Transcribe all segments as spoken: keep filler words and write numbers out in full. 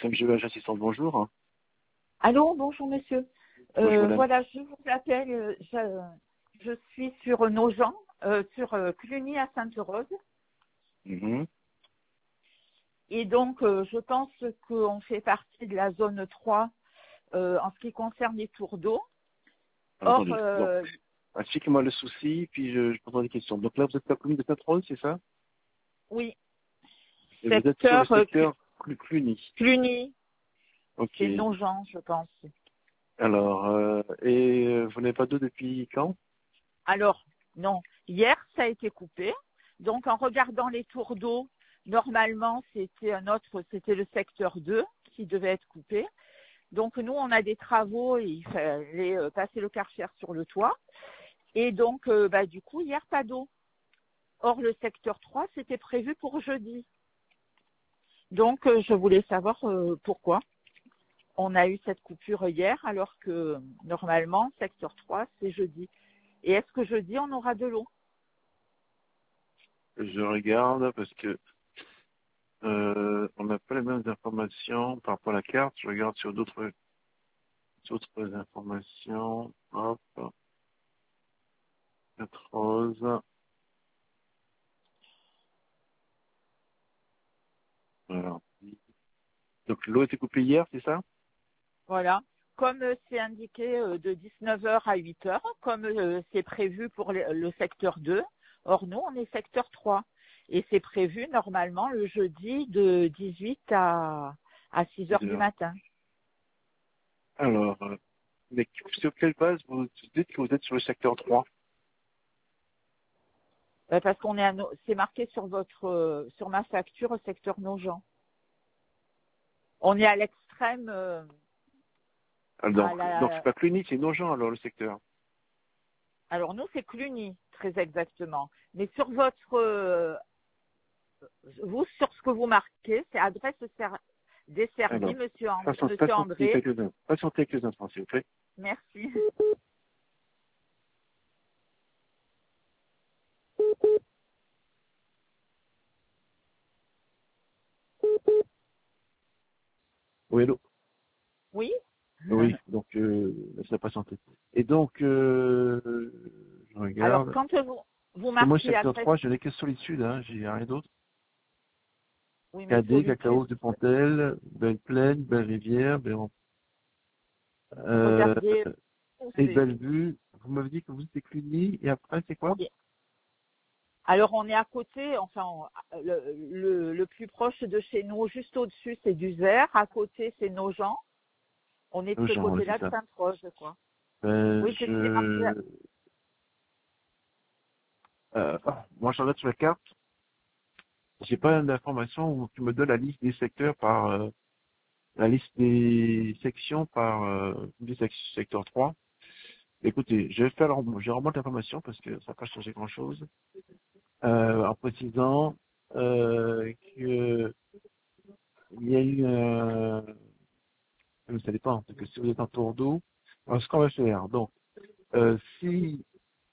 C M G H assistante, bonjour. Allô, bonjour monsieur. Bonjour Euh, madame. voilà, je vous appelle, euh, je, je suis sur Nogent, euh, sur euh, Cluny à Sainte-Rose. Mhm. Et donc, euh, je pense qu'on fait partie de la zone trois euh, en ce qui concerne les tours d'eau. Alors, Or, attendez. Donc, euh, expliquez-moi le souci, puis je, je poserai des questions. Donc là, vous êtes à la commune de Sainte-Rose, c'est ça? oui, Et vous êtes sur le secteur euh, Cl- secteur Clu- Cluny. Cluny, Ok. c'est Nogent, je pense. Alors, euh, et euh, vous n'avez pas d'eau depuis quand? Alors, non, hier, ça a été coupé. Donc, en regardant les tours d'eau, normalement, c'était un autre, c'était le secteur deux qui devait être coupé. Donc, nous, on a des travaux et il fallait euh, passer le Karcher sur le toit. Et donc, euh, bah, du coup, hier, pas d'eau. Or, le secteur trois, c'était prévu pour jeudi. Donc, euh, je voulais savoir euh, pourquoi on a eu cette coupure hier, alors que normalement, secteur trois, c'est jeudi. Et est-ce que jeudi, on aura de l'eau? Je regarde parce que euh, on n'a pas les mêmes informations par rapport à la carte. Je regarde sur d'autres d'autres informations. Hop, quatre roses. Voilà. Donc l'eau était coupée hier, c'est ça? Voilà. Comme euh, c'est indiqué euh, de dix-neuf heures à huit heures, comme euh, c'est prévu pour le, le secteur deux, or nous, on est secteur trois. Et c'est prévu normalement le jeudi de dix-huit à, à six heures du matin. Alors, euh, mais sur quelle base vous dites que vous êtes sur le secteur trois? Euh, Parce qu'on est à No- c'est marqué sur votre euh, sur ma facture secteur Nogent. On est à l'extrême euh, Ah, à Donc, donc c'est la pas Cluny, c'est Nogent alors le secteur. alors nous c'est Cluny, très exactement. Mais sur votre euh, vous, sur ce que vous marquez, c'est adresse ser- desservie, Alors, monsieur, And- patientez monsieur patientez André. quelques instants, patientez quelques instants, s'il vous plaît. Merci. Oui, allô? Oui. Oui, donc euh, laissez-la patienter. Et donc, euh, je Alors, regarde. quand vous, vous Parce que moi, marquez secteur adresse, trois, je n'ai que Solitude, hein, j'ai rien d'autre. oui, mais K D, solitude, Cacao, Dupontel, Belle Plaine, Belle Rivière, Belle... Euh, regardez où et c'est. Bellevue. Vous m'avez dit que vous étiez Cluny, et après, c'est quoi? Oui. Alors, on est à côté, enfin, on- le, le, le plus proche de chez nous, juste au-dessus, c'est Duzer. À côté, c'est Nogent. On est de ce Nogent, oui, c'est côté-là de ça. Sainte-Roche, quoi. Euh, Oui, c'est ce qui est marqué. je... Euh, ah, moi, je regarde sur la carte. J'ai pas d'information où tu me donnes la liste des secteurs par euh, la liste des sections par euh, des sec- secteur trois. Écoutez, je vais faire le rem- je remonte l'information parce que ça n'a pas changé grand chose. Euh, en précisant euh, que il y a eu euh, ça dépend, parce que si vous êtes en tour d'eau, alors, ce qu'on va faire, donc euh, si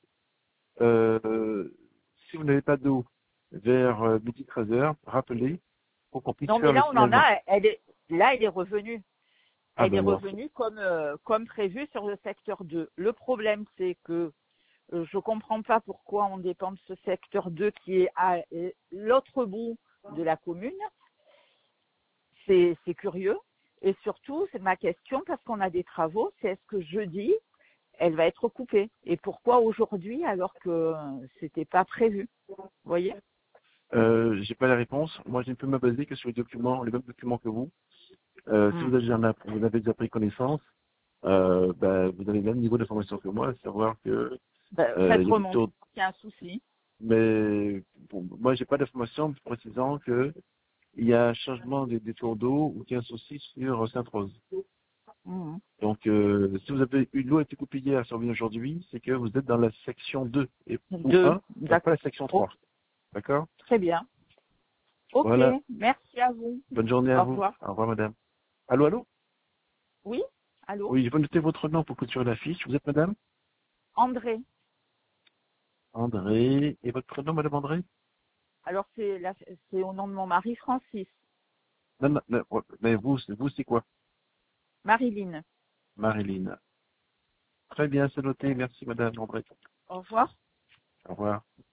euh, si vous n'avez pas d'eau vers euh, midi treize heures, rappelez pour qu'on puisse Non, mais faire le là, on en signalement. a. Elle est, là, elle est revenue. Ah Elle est ben alors, revenue comme, euh, comme prévu sur le secteur deux. Le problème, c'est que euh, je ne comprends pas pourquoi on dépend de ce secteur deux qui est à euh, l'autre bout de la commune. C'est c'est curieux. Et surtout, c'est ma question, parce qu'on a des travaux, c'est est-ce que jeudi, elle va être coupée? Et pourquoi aujourd'hui alors que euh, c'était pas prévu? Vous voyez? euh, j'ai pas la réponse. Moi, je ne peux me baser que sur les documents, les mêmes documents que vous. Euh, si Hmm. vous avez, déjà, vous en avez déjà pris connaissance, euh, ben, vous avez le même niveau d'information que moi, à savoir que Ben, euh, faites il y a des remonter, tours. il y a un souci. Mais bon, moi, j'ai pas d'information précisant que il y a un changement des, des tours d'eau ou qu'il y a un souci sur Sainte-Rose. Hmm. Donc, euh, si vous avez eu l'eau a été coupée hier, ça revient aujourd'hui, c'est que vous êtes dans la section deux et, ou Deux, un, donc pas d'accord. la section Oh, trois. D'accord? très bien. Ok, Voilà. merci à vous. Bonne journée à Au vous. revoir. Au revoir, madame. Allô, allô? Oui, allô? Oui, je vais noter votre nom pour clôturer la fiche. Vous êtes madame? André. André. Et votre prénom, madame André? Alors, c'est la- c'est au nom de mon mari, Francis. Non, non, non, mais vous, c'est- vous, c'est quoi? Marilyn. Marilyn. Très bien, c'est noté. Merci, Madame André. Au revoir. Au revoir.